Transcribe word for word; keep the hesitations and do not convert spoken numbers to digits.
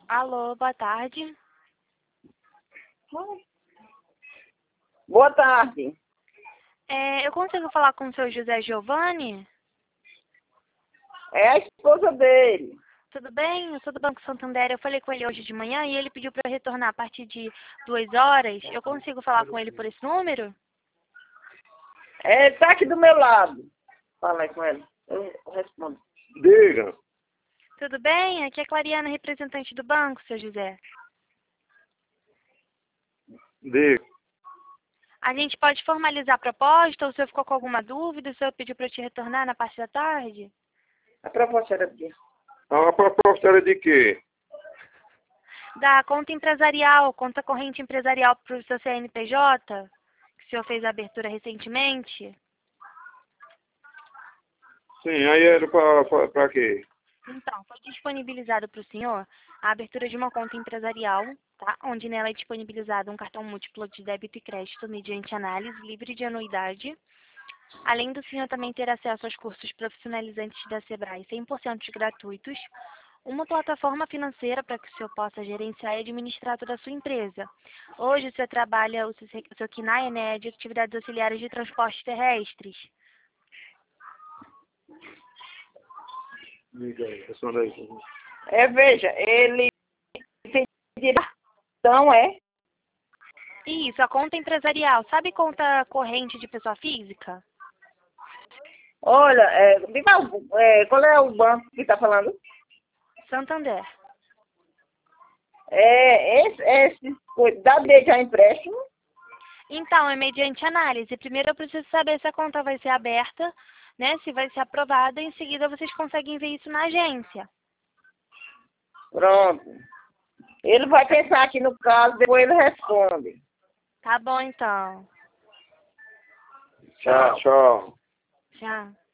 Alô, boa tarde. Boa tarde. É, eu consigo falar com o seu José Giovanni? É a esposa dele. Tudo bem? Eu sou do Banco Santander. Eu falei com ele hoje de manhã e ele pediu para eu retornar a partir de duas horas. Eu consigo falar com ele por esse número? É, tá aqui do meu lado. Fala aí com ele. Eu respondo. Diga. Tudo bem? Aqui é a Clariana, representante do banco, seu José. Diga. A gente pode formalizar a proposta ou o senhor ficou com alguma dúvida? O senhor pediu para eu te retornar na parte da tarde? A proposta era de... A proposta era de quê? Da conta empresarial, conta corrente empresarial para o seu C N P J, que o senhor fez a abertura recentemente. Sim, aí era pra, pra, pra quê? Então, foi disponibilizado para o senhor a abertura de uma conta empresarial, tá? Onde nela é disponibilizado um cartão múltiplo de débito e crédito mediante análise livre de anuidade. Além do senhor também ter acesso aos cursos profissionalizantes da Sebrae cem por cento gratuitos, uma plataforma financeira para que o senhor possa gerenciar e administrar toda a sua empresa. Hoje o senhor trabalha, o seu, o seu C N A E, né, de atividades auxiliares de transportes terrestres. Diga aí, responda aí. É, veja, ele tem direção, é? Isso, a conta empresarial. Sabe conta corrente de pessoa física? Olha, é, diga, é, qual é o banco que está falando? Santander. É, esse, esse dá direito a empréstimo? Então, é mediante análise. Primeiro eu preciso saber se a conta vai ser aberta, né? Se vai ser aprovada. Em seguida vocês conseguem ver isso na agência. Pronto. Ele vai pensar aqui no caso, depois ele responde. Tá bom, então. Tchau, tchau. Tchau.